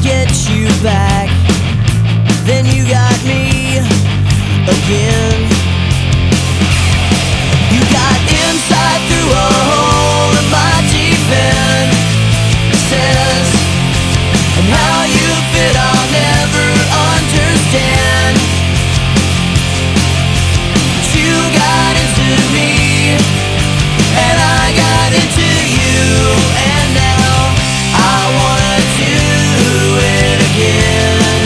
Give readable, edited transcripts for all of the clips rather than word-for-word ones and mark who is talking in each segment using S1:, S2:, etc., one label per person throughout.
S1: get you back, then you got me again. You got inside through a hole in my defenses, and how you fit I'll never understand. But you got into me, and I got into you, and now I wanna do it again.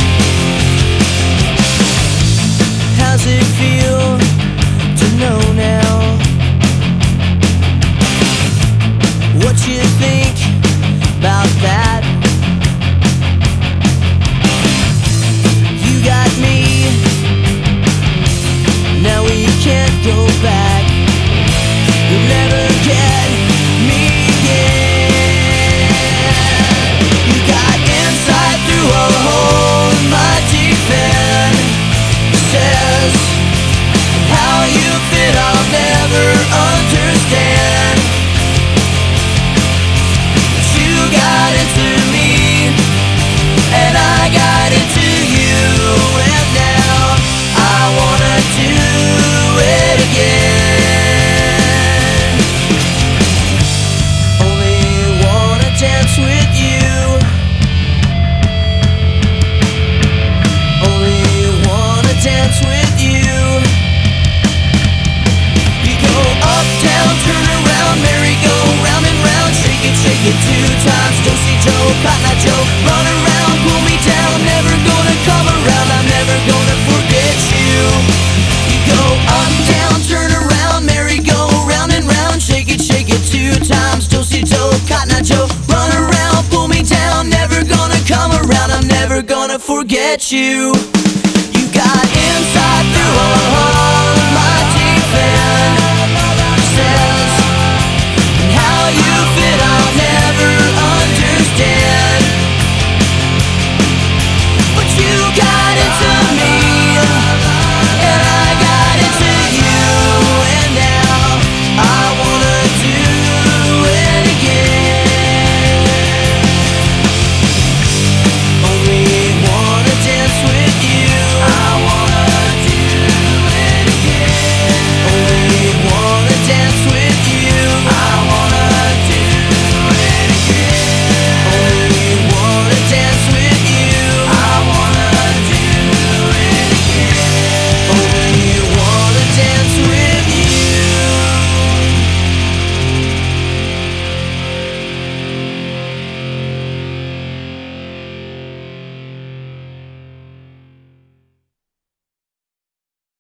S1: How's it feel to know now what you think about that? You got me, now we can't go back. You'll never get me again. You got inside through a hole in my defenses, how you fit I'll never understand. But you got into me, and I got into you, and now I wanna do it again. Only wanna dance with you, only wanna dance with you. You go up, down, turn around, merry-go round and round, shake it 2 times, Do-si-do, Cotton Eye Joe, run around, pull me down, never gonna come around, I'm never gonna forget you. You go up, down, turn around, merry-go round and round, shake it 2 times, Do-si-do, Cotton Eye Joe, run around, pull me down, never gonna come around, I'm never gonna forget you. You got inside through a hole